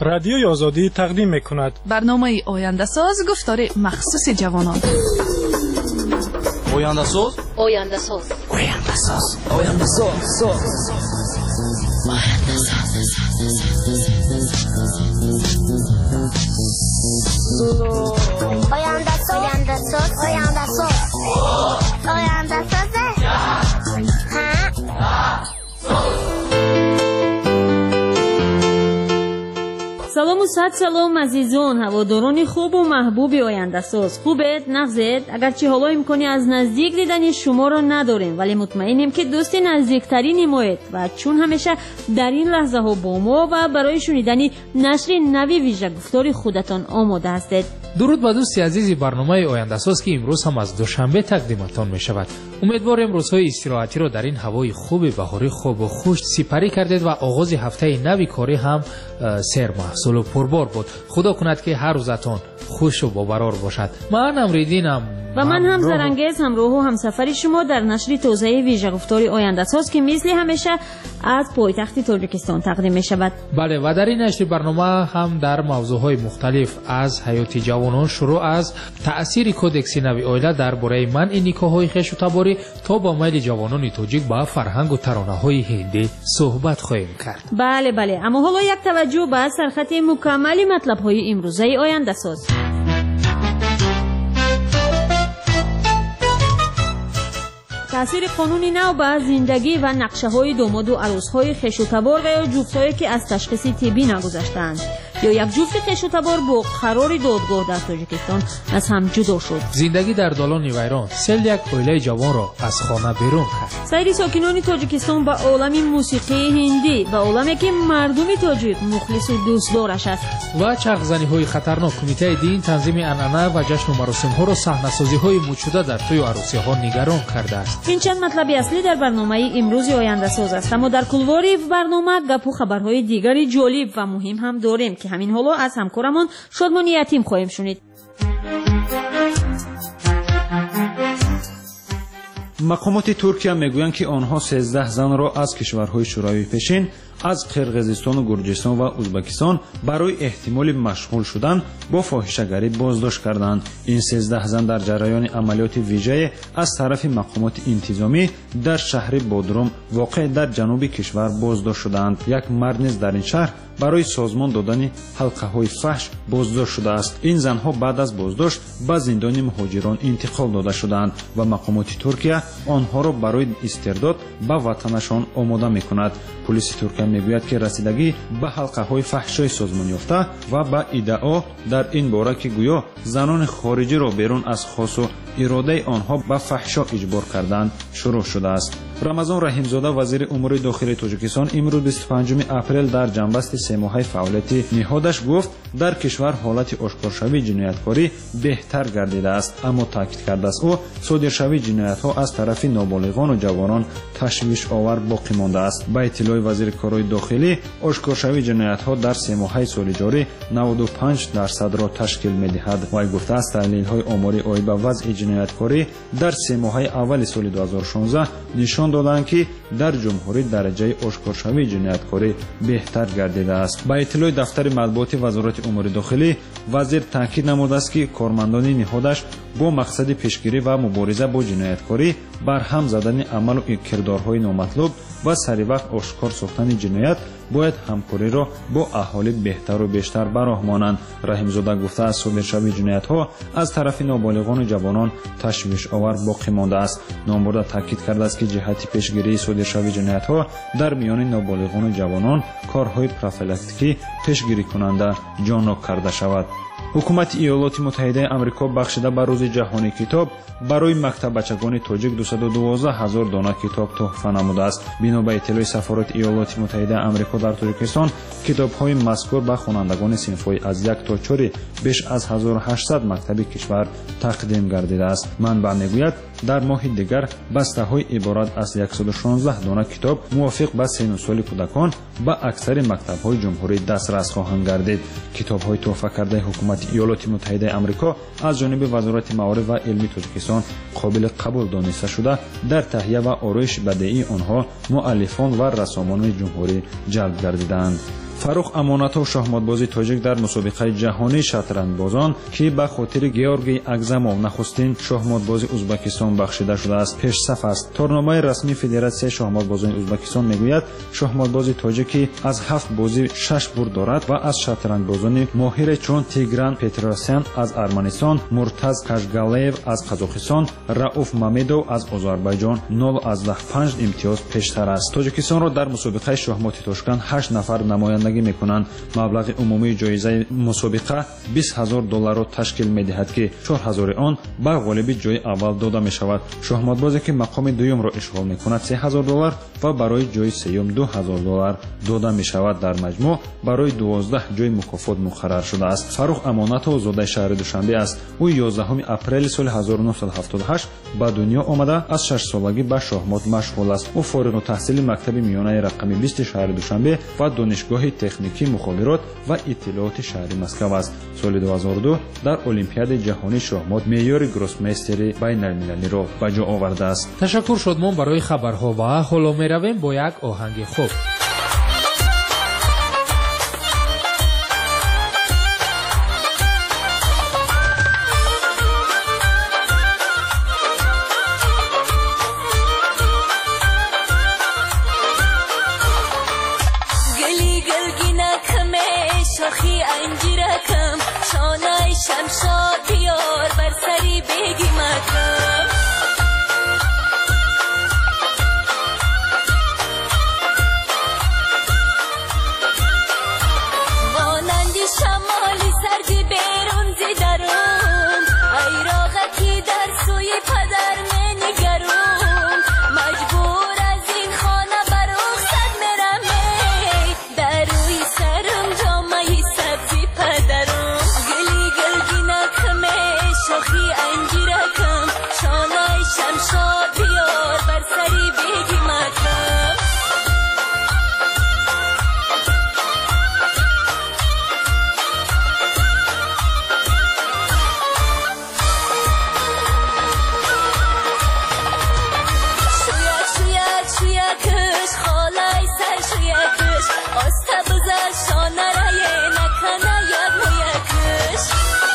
رادیوی آزادی تقدیم می‌کند. برنامه آینده ساز گفتار مخصوص جوانان. آینده ساز. آینده ساز. آینده ساز. آینده ساز. آینده ساز. آینده ساز. آینده ساز. آینده ساز. سلام و صد سلام عزیزان هواداران خوب و محبوب آینده ساز. خوبت نغزت؟ اگرچه حالا امکانی از نزدیک دیدن شما را نداریم ولی مطمئنیم که دوست نزدیکترین مایید و چون همیشه در این لحظه ها با ما و برای شنیدن نشر نوی ویژه گفتار خودتان آماده هستید. درود به دوستی عزیزی برنامه آینده ساز که امروز هم از دوشنبه تقدیمتان می شود. امیدوارم روزهای استراحتی را در این هوای خوب بهاری خوب و خوش سپری کردید و آغاز هفته نوی کاری هم سیر محصول و پربار بود. خدا کند که هر روزتان خوش و باقرار باشد. من امریدینم و من هم زرنگیز همراه و همسفر شما در نشر توزیع ویژه گفتار آینده ساز که مثل همیشه از پایتخت تاجیکستان تقدیم می شود. بله و در این نشر برنامه هم در موضوعهای مختلف از حیات جوانان شروع از تأثیر کودکس نوی عائله درباره منع نکاح‌های خویش و تباری تا با میل جوانان تاجیک با فرهنگ و ترانه‌های هندی صحبت خواهیم کرد. بله اما حالا یک توجه به سرخط مکمل مطلب‌های امروزه آینده ساز. تأثیر قانون نو به زندگی و نقشه‌های داماد و عروس‌های خویش و تبار و یا جفت‌هایی که از تشخیص طبی نگذشتند یا یک جفت خویش و تبار با قرار دادگاه در تاجیکستان از هم جدا شد. زندگی در دالان ویران سیل یک عائله جوان را از خانه بیرون کرد. سایر ساکنان تاجیکستان به عالم موسیقی هندی و عالمی که مردم تاجیک مخلص و دوستدارش است و چرخزنی‌های خطرناک کمیته دین تنظیم انعنه و جشن و مراسم‌ها را صحنه‌سازی‌های موجوده در توی عروسی‌ها نگران کرده است. این چند مطلب اصلی در برنامه امروز آینده ساز است اما در کلواری برنامه گپ و خبرهای دیگری جالب و مهم هم داریم که همین حالا از همکارمان شادمان یتیم خواهیم شنید. مقامات ترکیه میگویند که آنها 13 زن را از کشورهای شوروی پیشین از قرقیزستان و گرجستان و ازبکستان برای احتمال مشغول شدن با فاحشه‌گری بازداشت کردند. این 13 زن در جریان عملیات ویژه از طرف مقامات انتظامی در شهر بودروم واقع در جنوب کشور بازداشت شدند. یک مرد نیز در این شهر برای سازمان دادن حلقه‌های فحش بازداشت شده است. این زنها بعد از بازداشت به زندان مهاجران انتقال داده شدند و مقامات ترکیه آنها را برای استرداد به وطنشان آماده می‌کند. پلیس ترکیه میگوید که رسیدگی به حلقه‌های فحشای سازمان یافته و به ادعا در این باره که گویا زنان خارجی را بیرون از خواست و اراده آنها به فحشا اجبار کردند شروع شده است. رمضان رحیمزاده وزیر امور داخلی تاجیکستان امروز 25 اپریل در جنبست 3 ماهه فعالیت نهادش گفت در کشور حالت آشکارشوی جنایتکاری بهتر گردیده است اما تاکید کرده است او صادرشوی جنایت‌ها از طرف نابالغان و جوانان تشویش آور باقی مانده است. با اطلاع وزیر کارهای داخلی آشکارشوی جنایت‌ها در 3 ماهه سال جاری 95% را تشکیل می‌دهد. وی گفته است تحلیل‌های آماری آیب به وضع جنایتکاری در 3 ماهه اول سال 2016 نشان دادند که در جمهوری درجه آشکارشوی جنایتکاری بهتر گردیده است. با اطلاع دفتر مطبوعات وزارت امور داخلی وزیر تاکید نموده است که کارمندان نهادش با مقصد پیشگیری و مبارزه با جنایتکاری برهم زدن عمل و کردارهای نامطلوب و سریع وقت آشکار ساختن جنایت باید همکاری را با اهالی بهتر و بیشتر براهمانند. رحیمزاده گفته است صادرشوی جنایت‌ها از طرف نابالغان و جوانان تشویش آور باقی مانده است. نامبرده تاکید کرده است که جهت پیشگیری صادرشوی جنایت‌ها در میان نابالغان و جوانان کارهای پروفیلاکتیکی پیشگیری کننده جانب کرده شود. حکومت ایالات متحده آمریکا بخشیده به روز جهانی کتاب برای مکتب بچگان تاجیک 212,000 دانه کتاب تحفه نموده است. بنا به اطلاع سفارت ایالات متحده آمریکا در تاجیکستان کتاب‌های مذکور به خوانندگان صنف‌های از 1 تا 4 بیش از 1800 مکتب کشور تقدیم گردیده است. منبع میگوید در ماه دیگر بسته‌های عبارت از 116 دانه کتاب موافق به سن و سال کودکان به اکثر مکتب‌های جمهوری دسترس خواهند گردید. کتاب‌های تحفه کرده حکومت ایالات متحده آمریکا از جانب وزارت معارف و علمی تاجیکستان قابل قبول دانسته شده در تهیه و آرایش بدیعی آنها مؤلفان و رسامان جمهوری جلب گردیدند. фарух амонатов шахматбози тоҷик дар мусобиқаи ҷаҳонии шатрангбозон ки ба хотири Георгий Агзамов нахустин шахматбози Узбекистон бахшида шудааст пешсаф аст. торномаи расмии Федератсияи шахматбозони Узбекистон мегӯяд шахматбози тоҷикӣ аз 7 бозӣ 6 бурд дорад ва аз шатрангбозони моҳире чун Тигран Петросян аз Арманистон, Муртаз Кашгалеев аз Қазоқистон, Рауф Мамедов аз Озарбайҷон 0.5 имтиёз пештар аст. Тоҷикистонро дар мусобиқаи шахмоти Тошканд 8 нафар намояндагӣ мекунанд. маблағи умумии ҷоизаи мусобиқа $20,000 ташкил медиҳад ки 4,000 он ба ғолиби ҷои аввал дода мешавад. шахматбозе ки мақоми дуюмро ишғол мекунад $3,000 ва барои ҷои сеюм $2,000 дода мешавад. дар маҷмӯъ барои 12 ҷои мукофот муқаррар шудааст. фарух амонатов зодаи шаҳри Душанбе аст. ӯ 11 апрели соли 1978 ба дунё омада аз 6 солагӣ ба шахмот машғул аст. ӯ фориғу таҳсили мактаби миёнаи рақами 20 шаҳри Душанбе ва донишгоҳи техникӣ мухобирот ва иттилооти шаҳри Москва аст. соли 2002 дар олимпиадаи ҷаҳонии шахмот меъёри гроссмейстери байналмилалиро ба ҷо овардааст. ташаккур шодмон барои хабарҳо ва ҳоло меравем бо як оҳанги хуб. شمشاد بیار بر سری بگی مکم مانندی شمالی سردی بیرون زیدرون ای راغتی در سوی پدر ننگرون مجبور از این خانه بر رخصت میرم در روی سرم جامعی سبزی پدرون شوخی انجیرکم شانای شمشاد بیار بر سری بگی مکم شویکش خالای سر شویکش آسته بزر شانه رایه نکنه یاد مویکش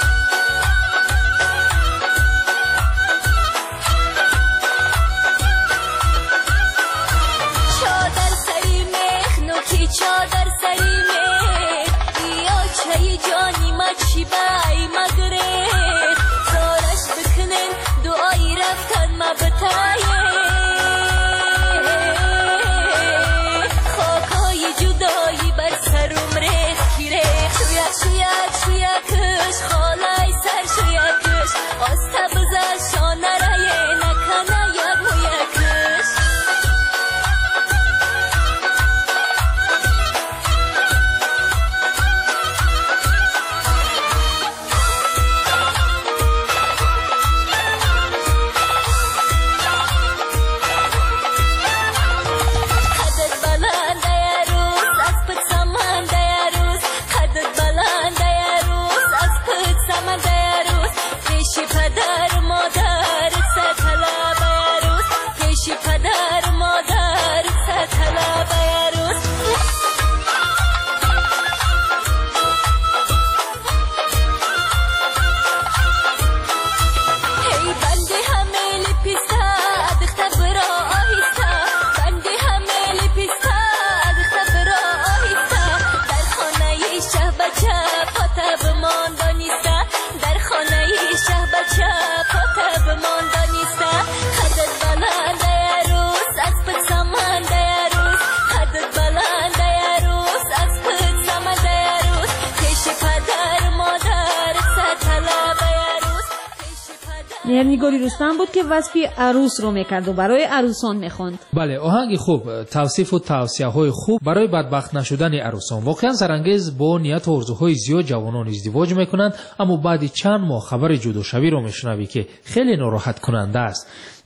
چادر سری میخ یا چای جانی مچی بای مگریخ زارش بکنن دعایی رفتن ما بتایه خاکای جدایی بر سرم ریخ کی ریخ شویکش خالای سر شویکش آسته بزر شانه رایه نکنه یاد مویکش نگاری رستم بود که وصفی عروس رو میکرد و برای عروسان میخوند. بله آهنگ خوب، توصیف و توصیه‌های خوب برای بدبخت نشدن عروسان. واقعا سرانگیز با نیت و آرزوهای زیاد جوانان ازدواج میکنند، اما بعد چند ماه خبر جداشوی رو میشنوی که خیلی ناراحت کننده است.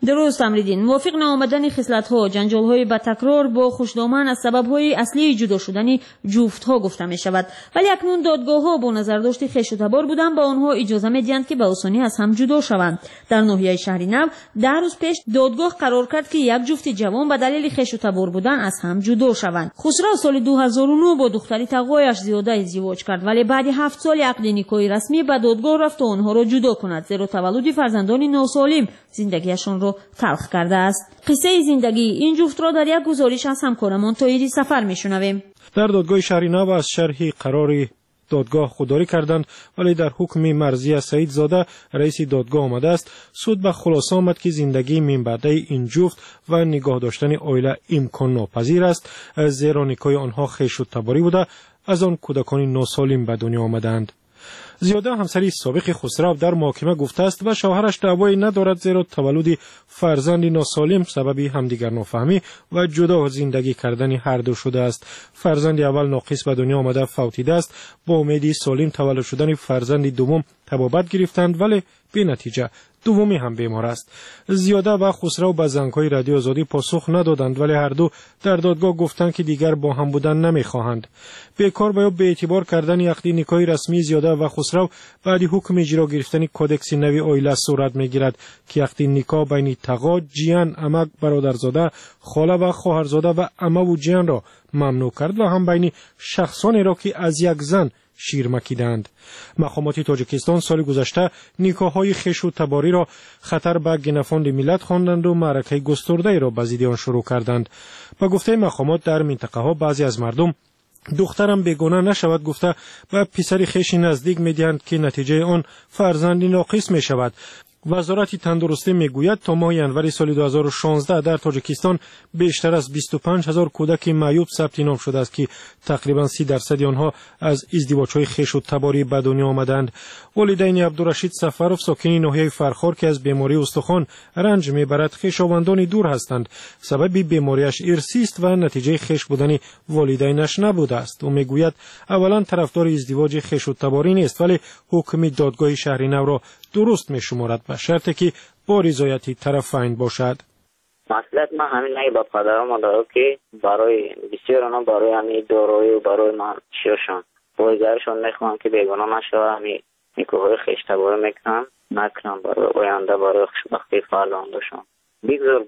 درست امریدین. موافق نآمدن خصلت‌ها، جنجال‌های با تکرار با خوشدامن از سبب‌های اصلی جدا شدن جفت‌ها گفته می‌شود. ولی اکنون دادگاه‌ها با نظرداشت خویش و تبار بودن با آنها اجازه می‌دهند که به آسانی از هم جدا شوند. در ناحیه شهری نو 10 روز پیش دادگاه قرار کرد که یک جفت جوان به دلیل خویش و تبار بودن از هم جدا شوند. خسرو سال 2009 با دختری تقوایش زیاده ازدواج کرد، ولی بعد 7 سال عقد نکاحی رسمی به دادگاه رفت و آنها را جدا کند، زیرا تولد فرزندان ناسالم زندگیشان را تلخ کرده است. قصه زندگی این جفت را در یک گزارش از همکارمان طاهری سفر میشنویم. در دادگاه شهری نو از شرح قرار دادگاه خودداری کردند، ولی در حکم مرضیه سعید زاده رئیس دادگاه آمده است. سود به خلاصه آمد که زندگی من بعده این جفت و نگاه داشتن عائله امکان ناپذیر است، زیرا نکاح آنها خویش و تباری بوده از آن کودکان ناسالم به دنیا آمدند. زیاده همسری سابق خسرو در محاکمه گفته است و شوهرش دعوایی ندارد، زیرا تولد فرزند ناسالم سبب همدیگر نفهمی و جدا زندگی کردن هر دو شده است. فرزند اول ناقص به دنیا آمده فوتیده است. با امیدی سالم تولد شدن فرزند دوم طبابت گرفتند، ولی بی نتیجه. دومی هم بیمار است. زیاده و خسرو به زنگ‌های رادیو آزادی پاسخ ندادند، ولی هر دو در دادگاه گفتند که دیگر با هم بودن نمی‌خواهند. بیکار و به اعتبار کردن عقد نکاحی رسمی زیاده و خسرو بعد حکم اجرا گرفتن کودکس نوی عائله صورت می‌گیرد که عقد نکاح بین تقا، جیان، عمک، برادرزاده، خاله و خواهرزاده و عمه و جیان را ممنوع کرد و هم بین شخصانی را که از یک زن شیر مکیدند. مقامات تاجیکستان سال گذشته نکاح‌های خویش و تباری را خطر به گنفاند ملت خواندند و معرکه گسترده را به ضد آن شروع کردند. با گفته مقامات در منطقه ها بعضی از مردم دخترم بیگانه نشود گفته و پسر خویش نزدیک می‌دهند که نتیجه آن فرزند ناقص می‌شود. وزارت تندرستی میگوید تا ماه ینور سال 2016 در تاجیکستان بیشتر از 25,000 کودک معیوب ثبت نام شده است که تقریبا 30% آنها از ازدواج‌های خویش و تباری به دنیا آمدند. والدین عبدالرشید سفروف ساکن ناحیه فرخار که از بیماری استخوان رنج میبرد خویشاوندان دور هستند. سبب بیماریش ارثی است و نتیجه خویش بودن والدینش نبوده است. او میگوید اولا طرفدار ازدواج خویش و تباری نیست، ولی حکم دادگاه شهری نو را درست میشمارد به شرطی که با رضایت طرفین باشد. مسئله ما همین نگه با پدر و مادر که برای بسیار آنها برای همین دارایی و برای من شیرشان بایگرشان میخوان که بیگانه نشوه، همین نکاحهای خویش تباری میکنن نکنن برای آینده برای خوشبختی فرزندشان. بگذار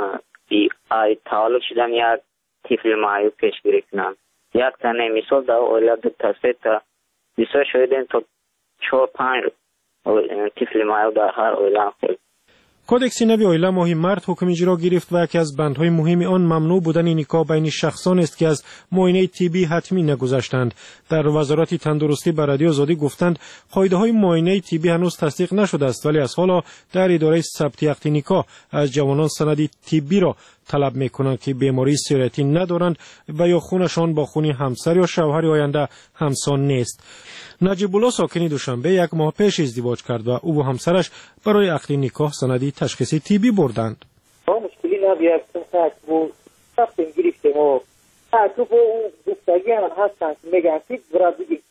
ای تولد شدن یک طفل معیوب پیشگیری کنن. یک تنه مثال در عائله دو تا سه تا بسیار شاید تا 4-5 طفل معیوب در هر عائله خود. کودکس نوی عائله ماه مارس حکم اجرا گرفت و یکی از بندهای مهم آن ممنوع بودن نکاح بین شخصان است که از معاینه طبی حتمی نگذشتند. در وزارت تندرستی به رادیو آزادی گفتند قاعده‌های معاینه طبی هنوز تصدیق نشده است، ولی از حالا در اداره ثبت عقد نکاح از جوانان سند طبی را طلب می‌کنند که بیماری سریاتی ندارند و یا خونشان با خون همسر یا شوهر آینده همسان نیست. نجیب الله ساکن دوشنبه یک ماه پیش ازدواج کرد و او و همسرش برای عقد نکاح سندی تشخیصی طبی بردند. مشکلی نبیاد که بود ثبت گرفتیم و تو اون دوستگی هم هستن که میگن که برای بگید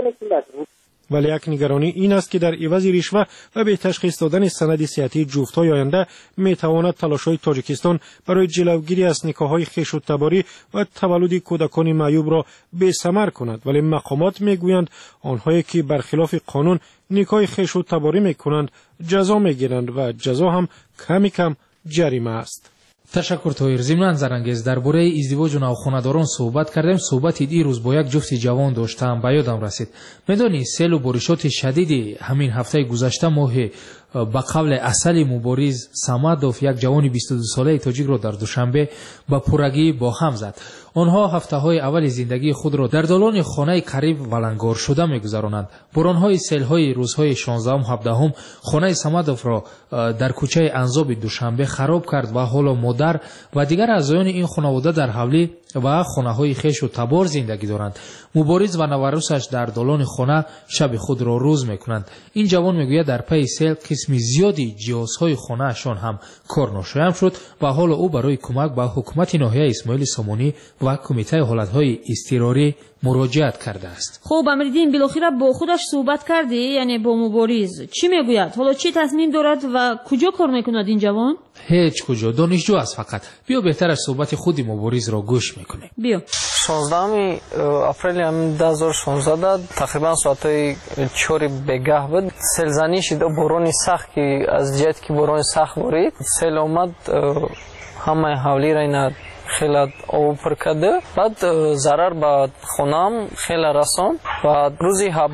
ولی یک نگرانی این است که در عوض رشوه و به تشخیص دادن سند صحتی جفت‌های آینده میتواند تلاش‌های تاجیکستان برای جلوگیری از نکاح‌های خویش و تباری و تولد کودکان معیوب را بی‌ثمر کند. ولی مقامات میگویند آنهایی که برخلاف قانون نکاح خویش و تباری میکنند جزا میگیرند و جزا هم کم جریمه است. تشکر طاهر. ضمناً زرانگیز درباره ازدواج و نوخانه‌داران صحبت کردیم. صحبتی دیروز با یک جفت جوان داشتم، به یادم رسید. میدانی سیل و بارشات شدید همین هفته گذشته ماه به قول اصل مبارز سمدوف یک جوان 22 ساله تاجیک را در دوشنبه به پرگی با هم زد. آنها هفته‌های اول زندگی خود را در دالان خانه قریب ولنگار شده می‌گذرانند. باران‌های سیل‌های روزهای 16 و 17 خانه سمدوف را در کوچه انزاب دوشنبه خراب کرد و حالا مادر و دیگر اعضایان این خانواده در حولی و خانه‌های خویش و تبار زندگی دارند. مبارز و نوروسش در دالان خانه شب خود را روز می‌کنند. این جوان می‌گوید در پی سیل قسم زیادی جهازهای خانه‌شان هم کار ناشایم شد و حالا او برای کمک به حکومت ناحیه اسماعیل سامانی و کمیته حالت‌های اضطراری مراجعت کرده است. خب امریدین بالاخره با خودش صحبت کردی، یعنی با مبارز چی میگوید؟ حالا چی تصمیم دارد و کجا کار میکند این جوان؟ هیچ کجا دانشجو است فقط. بیا بهتر از صحبت خود مبارز را گوش میکنیم. بیا. 16 اپریل 2016 تقریبا ساعت 4 بگاه بود. سیلزنی شد، باران سخت که از جهت که باران سخت بارید، سیل آمد همه حولی را اینا خیلی آب پر کرده. بعد ضرر به خونم خیلی رسان. و روزی